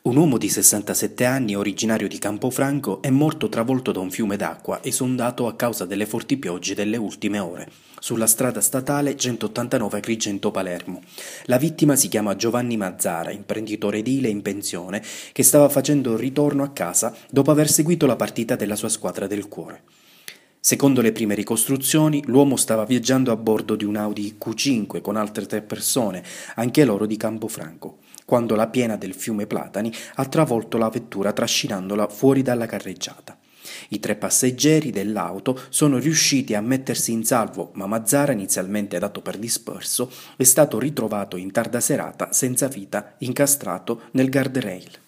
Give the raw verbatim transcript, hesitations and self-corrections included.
Un uomo di sessantasette anni, originario di Campofranco, è morto travolto da un fiume d'acqua esondato a causa delle forti piogge delle ultime ore, sulla strada statale centottantanove Agrigento-Palermo. La vittima si chiama Giovanni Mazzara, imprenditore edile in pensione, che stava facendo il ritorno a casa dopo aver seguito la partita della sua squadra del cuore. Secondo le prime ricostruzioni, l'uomo stava viaggiando a bordo di un Audi Q cinque con altre tre persone, anche loro di Campofranco, quando la piena del fiume Platani ha travolto la vettura trascinandola fuori dalla carreggiata. I tre passeggeri dell'auto sono riusciti a mettersi in salvo, ma Mazzara, inizialmente dato per disperso, è stato ritrovato in tarda serata senza vita, incastrato nel guardrail.